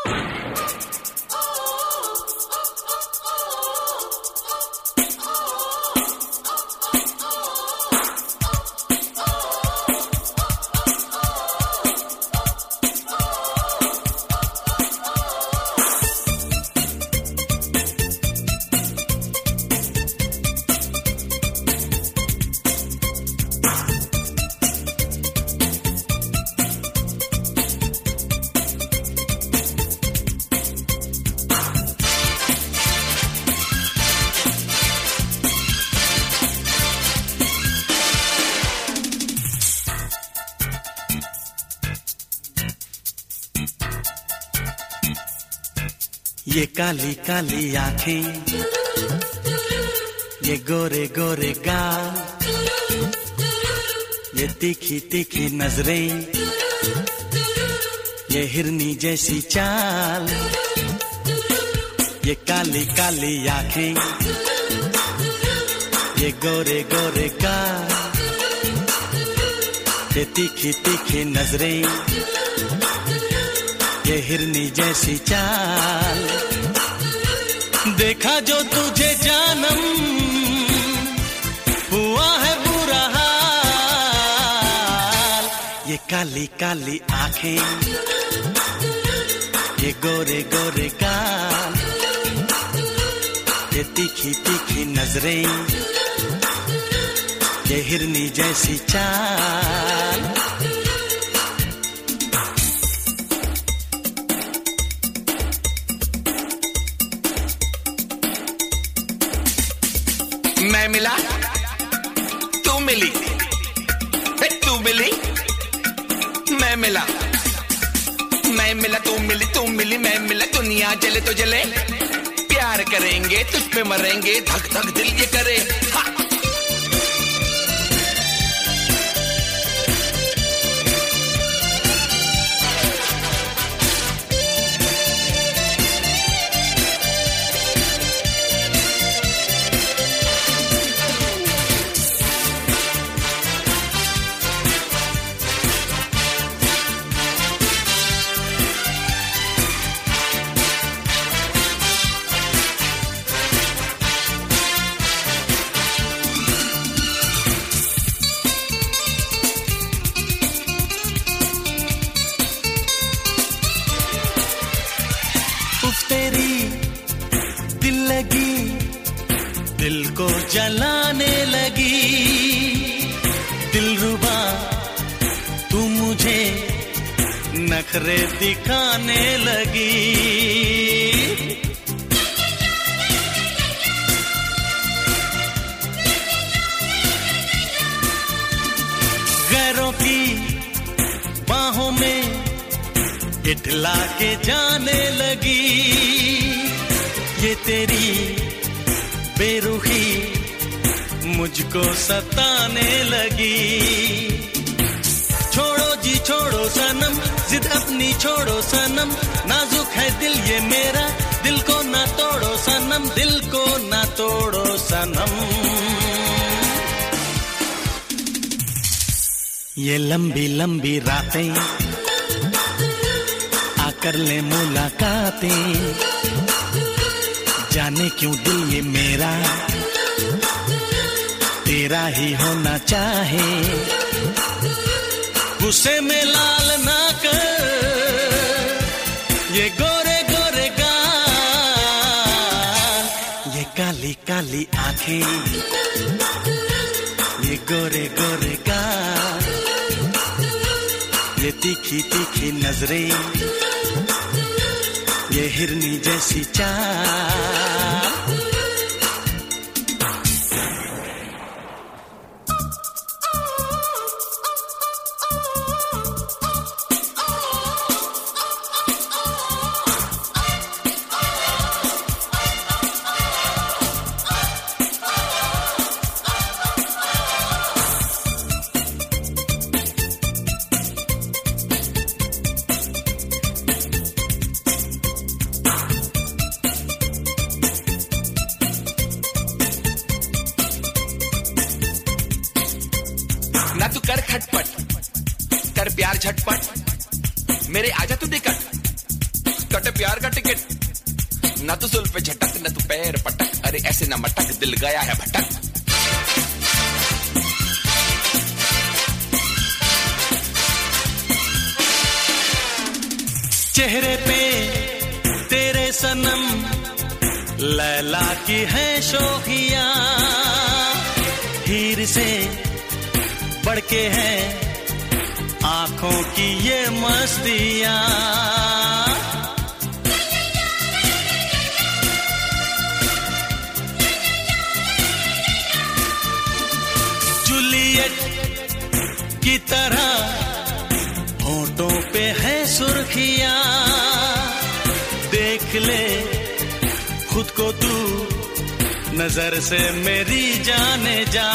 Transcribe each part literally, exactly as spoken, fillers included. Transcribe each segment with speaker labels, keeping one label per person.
Speaker 1: ये काली काली आंखें, ये गोरे गोरे गाल, ये तीखी तीखी नजरें, ये हिरनी जैसी चाल, ये काली काली आंखें, ये गोरे गोरे गाल, ये तीखी तीखी नजरें, ये हिरनी जैसी चाल, देखा जो तुझे जानम हुआ है बुरा हाल। ये काली काली आंखें, ये गोरे गोरे गाल, ये तीखी तीखी नजरें, ये हिरनी जैसी चाल।
Speaker 2: मैं मिला, तू मिली, तू मिली, मैं मिला, मैं मिला, तू मिली, तू मिली, मैं मिला, दुनिया जले तो जले, प्यार करेंगे तुझ पे मरेंगे, धक धक दिल ये करे। हाँ।
Speaker 1: तेरी दिल लगी, दिल को जलाने लगी, दिलरुबा तू मुझे नखरे दिखाने लगी। गैरों की बाहों में इठला के जाने लगी, ये तेरी बेरुखी मुझको सताने लगी। छोड़ो जी छोड़ो सनम, जिद अपनी छोड़ो सनम, नाजुक है दिल ये मेरा, दिल को ना तोड़ो सनम, दिल को ना तोड़ो सनम। ये लंबी लंबी रातें कर ले मुलाकातें, जाने क्यों दिल ये मेरा तेरा ही होना चाहे। गुस्से में लाल ना कर ये गोरे गोरे गाल, ये काली काली आंखें, ये गोरे गोरे गाल, ये तीखी तीखी नजरें, ये हिरनी जैसी चाल।
Speaker 2: ना तू कर खटपट, कर प्यार झटपट, मेरे आजा तू निकट, कट प्यार का टिकट, ना तो सुल पे झटक ना तो पैर पटक, अरे ऐसे ना मटक दिल गया है भटक।
Speaker 1: चेहरे पे तेरे सनम लैला की है शोखियां, हीर से बढ़ के है आंखों की ये मस्तियां। जूलियट की तरह होठों पे है सुर्खियां, देख ले खुद को तू नजर से मेरी जाने जा।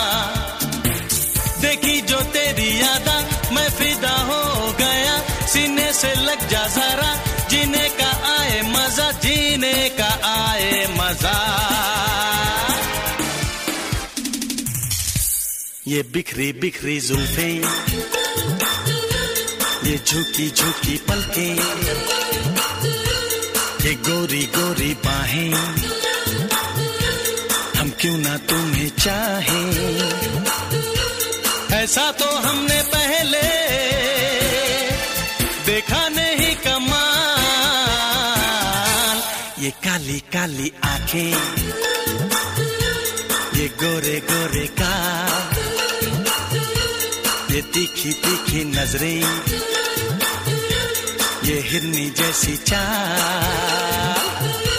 Speaker 1: देखी जो तेरी यादा मैं फिदा हो गया, सीने से लग जा जरा, जीने का आए मजा, जीने का आए मजा। ये बिखरी बिखरी जुल्फे, ये झुकी झुकी पलकें, ये गोरी गोरी बाहें, हम क्यों ना तुम्हें चाहें, ऐसा तो हमने पहले देखा नहीं कमाल। ये काली काली आंखें, ये गोरे गोरे गाल, ये तीखी तीखी नजरें, ये हिरनी जैसी चाल।